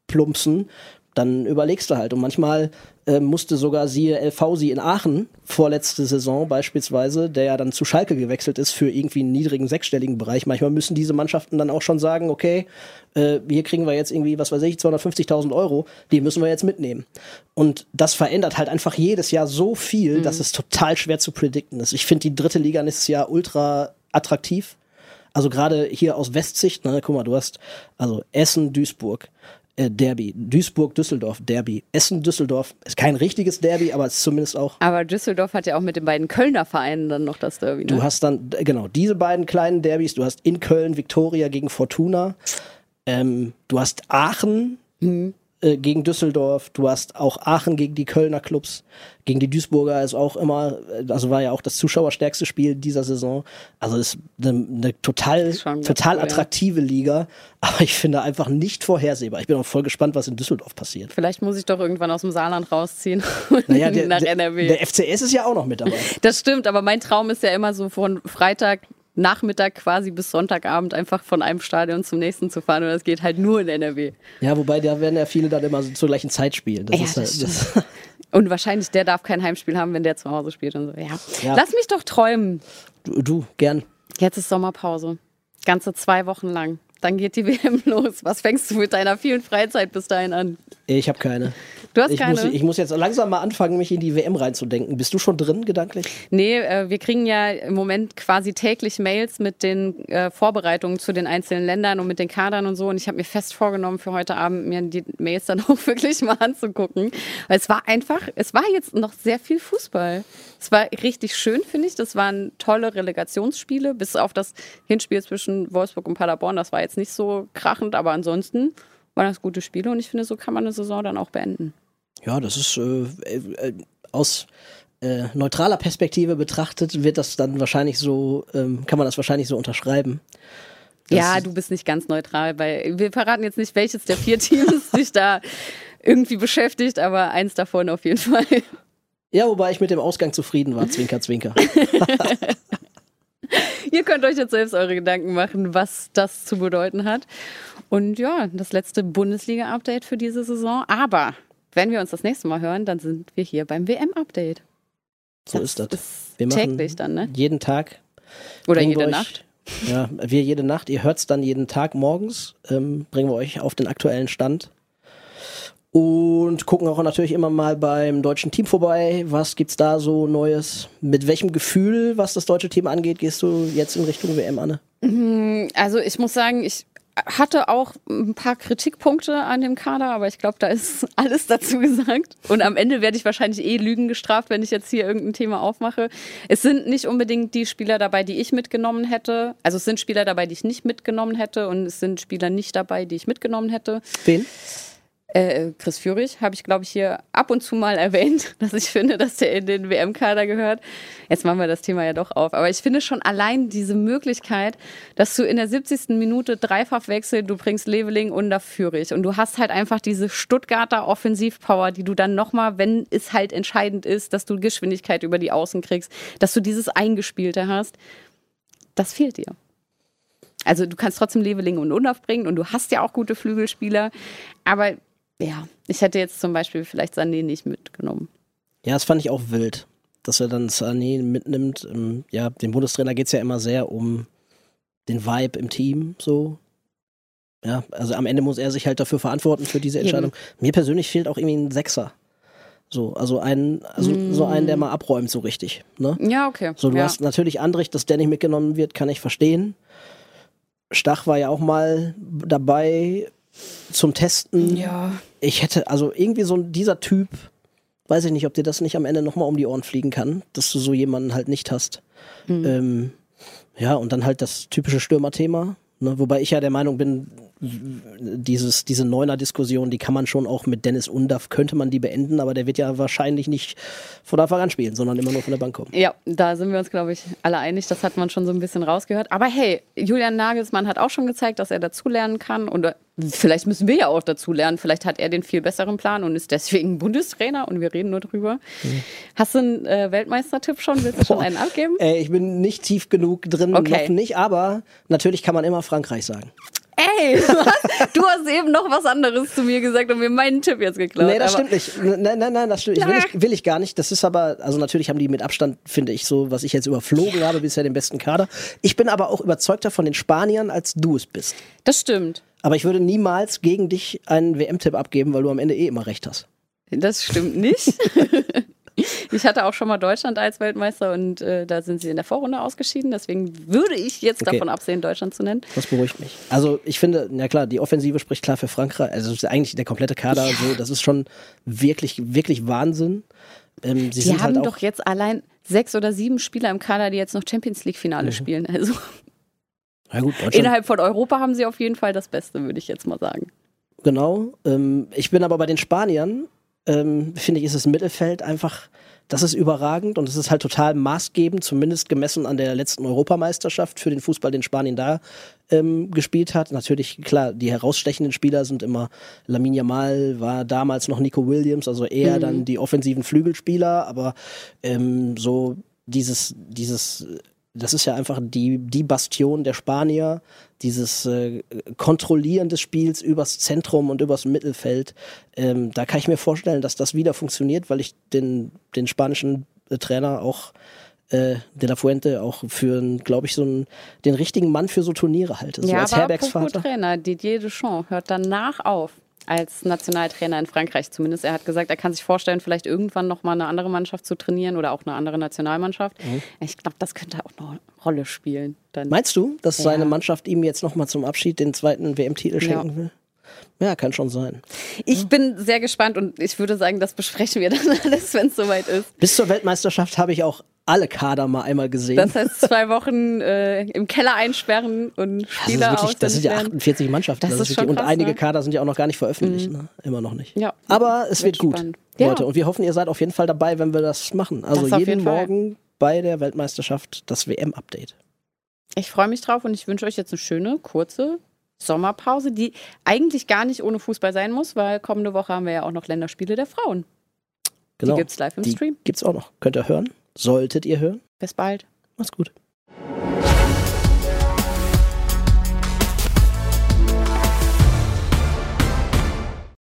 plumpsen, dann überlegst du halt. Und manchmal äh, musste sogar siehe El Fausi in Aachen, vorletzte Saison beispielsweise, der ja dann zu Schalke gewechselt ist für irgendwie einen niedrigen sechsstelligen Bereich. Manchmal müssen diese Mannschaften dann auch schon sagen, okay, äh, hier kriegen wir jetzt irgendwie, was weiß ich, zweihundertfünfzigtausend Euro, die müssen wir jetzt mitnehmen. Und das verändert halt einfach jedes Jahr so viel, mhm. dass es total schwer zu predikten ist. Ich finde die dritte Liga nächstes Jahr ultra attraktiv. Also gerade hier aus Westsicht, ne, guck mal, du hast also Essen, Duisburg, Äh, Derby. Duisburg-Düsseldorf, Derby. Essen-Düsseldorf ist kein richtiges Derby, aber es ist zumindest auch... Aber Düsseldorf hat ja auch mit den beiden Kölner Vereinen dann noch das Derby, ne? Du hast dann, genau, diese beiden kleinen Derbys. Du hast in Köln Viktoria gegen Fortuna. Ähm, du hast Aachen mhm. äh, gegen Düsseldorf. Du hast auch Aachen gegen die Kölner Clubs. Gegen die Duisburger ist auch immer, also war ja auch das zuschauerstärkste Spiel dieser Saison. Also ist eine, eine total, total cool, attraktive ja. Liga. Aber ich finde einfach nicht vorhersehbar. Ich bin auch voll gespannt, was in Düsseldorf passiert. Vielleicht muss ich doch irgendwann aus dem Saarland rausziehen naja, der, nach der, N R W. Der F C S ist ja auch noch mit dabei. Das stimmt, aber mein Traum ist ja immer so von Freitag Nachmittag quasi bis Sonntagabend einfach von einem Stadion zum nächsten zu fahren und das geht halt nur in N R W. Ja, wobei da werden ja viele dann immer so zur gleichen Zeit spielen. Das ja, ist das halt, das und wahrscheinlich, der darf kein Heimspiel haben, wenn der zu Hause spielt und so. Ja. Ja. Lass mich doch träumen. Du, du, gern. Jetzt ist Sommerpause. Ganze zwei Wochen lang. Dann geht die W M los. Was fängst du mit deiner vielen Freizeit bis dahin an? Ich habe keine. Du hast ich keine? Muss, ich muss jetzt langsam mal anfangen, mich in die W M reinzudenken. Bist du schon drin, gedanklich? Nee, äh, wir kriegen ja im Moment quasi täglich Mails mit den äh, Vorbereitungen zu den einzelnen Ländern und mit den Kadern und so. Und ich habe mir fest vorgenommen, für heute Abend mir die Mails dann auch wirklich mal anzugucken. Weil es war einfach, es war jetzt noch sehr viel Fußball. Es war richtig schön, finde ich. Das waren tolle Relegationsspiele, bis auf das Hinspiel zwischen Wolfsburg und Paderborn. Das war jetzt nicht so krachend, aber ansonsten waren das gute Spiele. Und ich finde, so kann man eine Saison dann auch beenden. Ja, das ist äh, äh, aus äh, neutraler Perspektive betrachtet, wird das dann wahrscheinlich so, ähm, kann man das wahrscheinlich so unterschreiben. Ja, du bist nicht ganz neutral, weil wir verraten jetzt nicht, welches der vier Teams sich da irgendwie beschäftigt, aber eins davon auf jeden Fall. Ja, wobei ich mit dem Ausgang zufrieden war, Zwinker, Zwinker. Ihr könnt euch jetzt selbst eure Gedanken machen, was das zu bedeuten hat. Und ja, das letzte Bundesliga-Update für diese Saison, aber wenn wir uns das nächste Mal hören, dann sind wir hier beim W M-Update. So ist das. Ist wir täglich dann, ne? Jeden Tag. Oder jede euch, Nacht. Ja, wir jede Nacht. Ihr hört es dann jeden Tag morgens. Ähm, bringen wir euch auf den aktuellen Stand. Und gucken auch natürlich immer mal beim deutschen Team vorbei. Was gibt's da so Neues? Mit welchem Gefühl, was das deutsche Team angeht, gehst du jetzt in Richtung W M, Anne? Also ich muss sagen, ich hatte auch ein paar Kritikpunkte an dem Kader, aber ich glaube, da ist alles dazu gesagt. Und am Ende werde ich wahrscheinlich eh Lügen gestraft, wenn ich jetzt hier irgendein Thema aufmache. Es sind nicht unbedingt die Spieler dabei, die ich mitgenommen hätte. Also es sind Spieler dabei, die ich nicht mitgenommen hätte und es sind Spieler nicht dabei, die ich mitgenommen hätte. Wen? Äh, Chris Führig habe ich, glaube ich, hier ab und zu mal erwähnt, dass ich finde, dass der in den W M-Kader gehört. Jetzt machen wir das Thema ja doch auf. Aber ich finde schon allein diese Möglichkeit, dass du in der siebzigsten Minute dreifach wechselst, du bringst Leveling und da Führig. Und du hast halt einfach diese Stuttgarter Offensivpower, die du dann nochmal, wenn es halt entscheidend ist, dass du Geschwindigkeit über die Außen kriegst, dass du dieses Eingespielte hast. Das fehlt dir. Also du kannst trotzdem Leveling und Undorf bringen und du hast ja auch gute Flügelspieler. Aber ja, ich hätte jetzt zum Beispiel vielleicht Sané nicht mitgenommen. Ja, das fand ich auch wild, dass er dann Sané mitnimmt. Ja, dem Bundestrainer geht es ja immer sehr um den Vibe im Team, so. Ja, also am Ende muss er sich halt dafür verantworten, für diese Entscheidung. Eben. Mir persönlich fehlt auch irgendwie ein Sechser. So, also ein, also mm. so einen, der mal abräumt, so richtig. Ne? Ja, okay. So, du ja. hast natürlich Andrich, dass der nicht mitgenommen wird, kann ich verstehen. Stach war ja auch mal dabei zum Testen. Ja. Ich hätte, also irgendwie so dieser Typ, weiß ich nicht, ob dir das nicht am Ende nochmal um die Ohren fliegen kann, dass du so jemanden halt nicht hast. Mhm. Ähm, ja, und dann halt das typische Stürmerthema, ne? Wobei ich ja der Meinung bin, dieses, diese Neuner-Diskussion, die kann man schon auch mit Dennis Undaff, könnte man die beenden, aber der wird ja wahrscheinlich nicht von Anfang an spielen, sondern immer nur von der Bank kommen. Ja, da sind wir uns, glaube ich, alle einig. Das hat man schon so ein bisschen rausgehört. Aber hey, Julian Nagelsmann hat auch schon gezeigt, dass er dazulernen kann. Und vielleicht müssen wir ja auch dazulernen. Vielleicht hat er den viel besseren Plan und ist deswegen Bundestrainer und wir reden nur drüber. Mhm. Hast du einen äh, Weltmeistertipp schon? Willst du schon einen abgeben? Äh, ich bin nicht tief genug drin, okay. noch nicht, aber natürlich kann man immer Frankreich sagen. Ey, was? Du hast eben noch was anderes zu mir gesagt und mir meinen Tipp jetzt geklaut. Nee, das aber stimmt nicht. Nein, nein, nein, das stimmt. Ich will, ich, will ich gar nicht. Das ist aber, also natürlich haben die mit Abstand, finde ich, so, was ich jetzt überflogen habe, bisher den besten Kader. Ich bin aber auch überzeugter von den Spaniern, als du es bist. Das stimmt. Aber ich würde niemals gegen dich einen W M-Tipp abgeben, weil du am Ende eh immer recht hast. Das stimmt nicht. Ich hatte auch schon mal Deutschland als Weltmeister und äh, da sind sie in der Vorrunde ausgeschieden. Deswegen würde ich jetzt Okay. davon absehen, Deutschland zu nennen. Das beruhigt mich. Also ich finde, na klar, die Offensive spricht klar für Frankreich. Also es ist eigentlich der komplette Kader, so, das ist schon wirklich, wirklich Wahnsinn. Ähm, sie Die sind haben halt auch, doch jetzt allein sechs oder sieben Spieler im Kader, die jetzt noch Champions League-Finale Mhm. spielen. Also na gut, Deutschland, innerhalb von Europa haben sie auf jeden Fall das Beste, würde ich jetzt mal sagen. genau. Ähm, ich bin aber bei den Spaniern, ähm, finde ich, ist das Mittelfeld einfach, das ist überragend und es ist halt total maßgebend, zumindest gemessen an der letzten Europameisterschaft für den Fußball, den Spanien da ähm, gespielt hat. Natürlich, klar, die herausstechenden Spieler sind immer Lamine Yamal, war damals noch Nico Williams, also eher Mhm. dann die offensiven Flügelspieler, aber ähm, so dieses, dieses, das ist ja einfach die, die Bastion der Spanier, dieses äh, Kontrollieren des Spiels übers Zentrum und übers Mittelfeld. Ähm, da kann ich mir vorstellen, dass das wieder funktioniert, weil ich den, den spanischen äh, Trainer auch äh, De La Fuente auch für, glaube ich, so einen, den richtigen Mann für so Turniere halte. So ja, als aber Herbergsvater. apropos Trainer, Didier Deschamps hört danach auf als Nationaltrainer in Frankreich zumindest. Er hat gesagt, er kann sich vorstellen, vielleicht irgendwann nochmal eine andere Mannschaft zu trainieren oder auch eine andere Nationalmannschaft. Mhm. Ich glaube, das könnte auch eine Rolle spielen. Dann. Meinst du, dass Ja. seine Mannschaft ihm jetzt nochmal zum Abschied den zweiten W M-Titel schenken Ja. will? Ja, kann schon sein. Ich bin sehr gespannt und ich würde sagen, das besprechen wir dann alles, wenn es soweit ist. Bis zur Weltmeisterschaft habe ich auch alle Kader mal einmal gesehen. Das heißt, zwei Wochen äh, im Keller einsperren und das, ist Spieler wirklich, das sind ja auswendig lernen. achtundvierzig Mannschaften. Das Das ist ist schon wirklich, und krass, einige ne? Kader sind ja auch noch gar nicht veröffentlicht. Ne? Immer noch nicht. Ja. Aber es wird, Wird gut, spannend. Ja. Leute. Und wir hoffen, ihr seid auf jeden Fall dabei, wenn wir das machen. Also Das auf jeden jeden Fall. Morgen bei der Weltmeisterschaft das W M-Update. Ich freue mich drauf und ich wünsche euch jetzt eine schöne, kurze Sommerpause, die eigentlich gar nicht ohne Fußball sein muss, weil kommende Woche haben wir ja auch noch Länderspiele der Frauen. Genau. Die gibt's live im Die Stream. gibt's auch noch. Könnt ihr hören? Solltet ihr hören? Bis bald. Macht's gut.